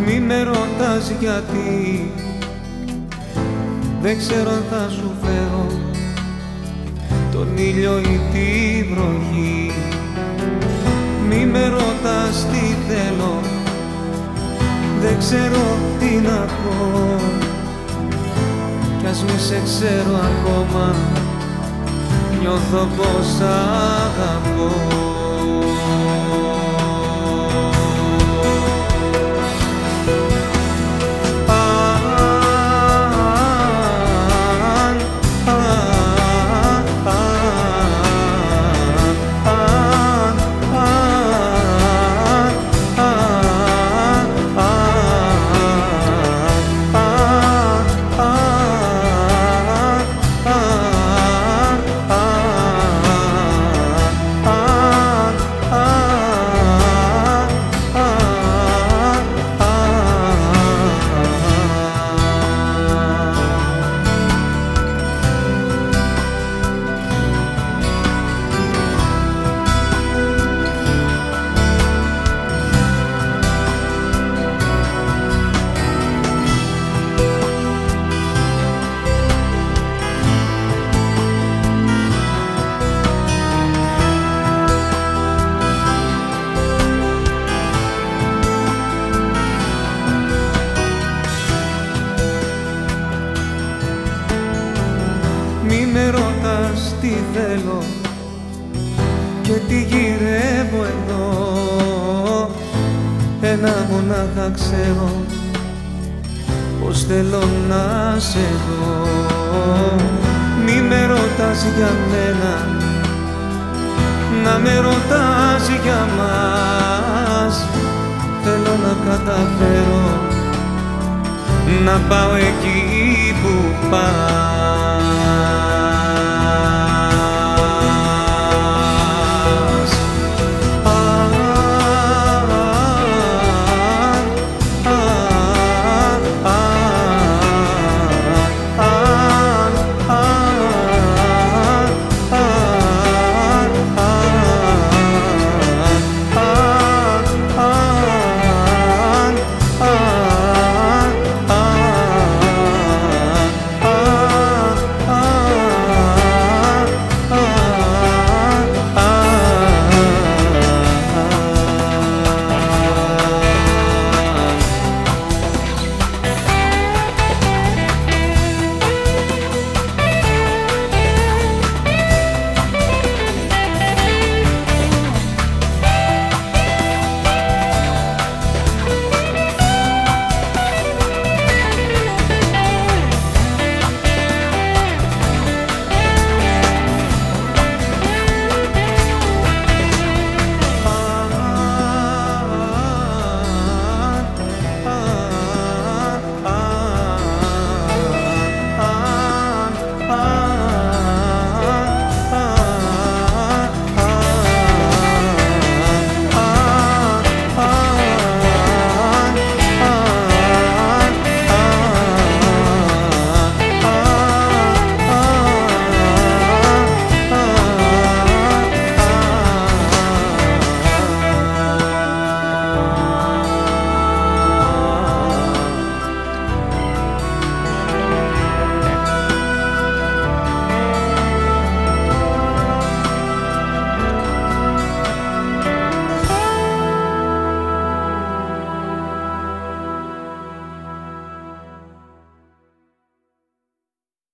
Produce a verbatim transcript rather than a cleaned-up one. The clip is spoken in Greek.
Μη με ρωτάς γιατί, δεν ξέρω αν θα σου φέρω τον ήλιο ή τη βροχή. Μη με ρωτάς τι θέλω, δεν ξέρω τι να πω, κι ας μη σε ξέρω ακόμα, νιώθω πως αγαπώ. Μη με ρωτάς τι θέλω και τι γυρεύω εδώ, ένα μονάχα ξέρω, πως θέλω να σε δω. Μη με ρωτάς για μένα, να με ρωτάς για μας, θέλω να καταφέρω να πάω εκεί που πας.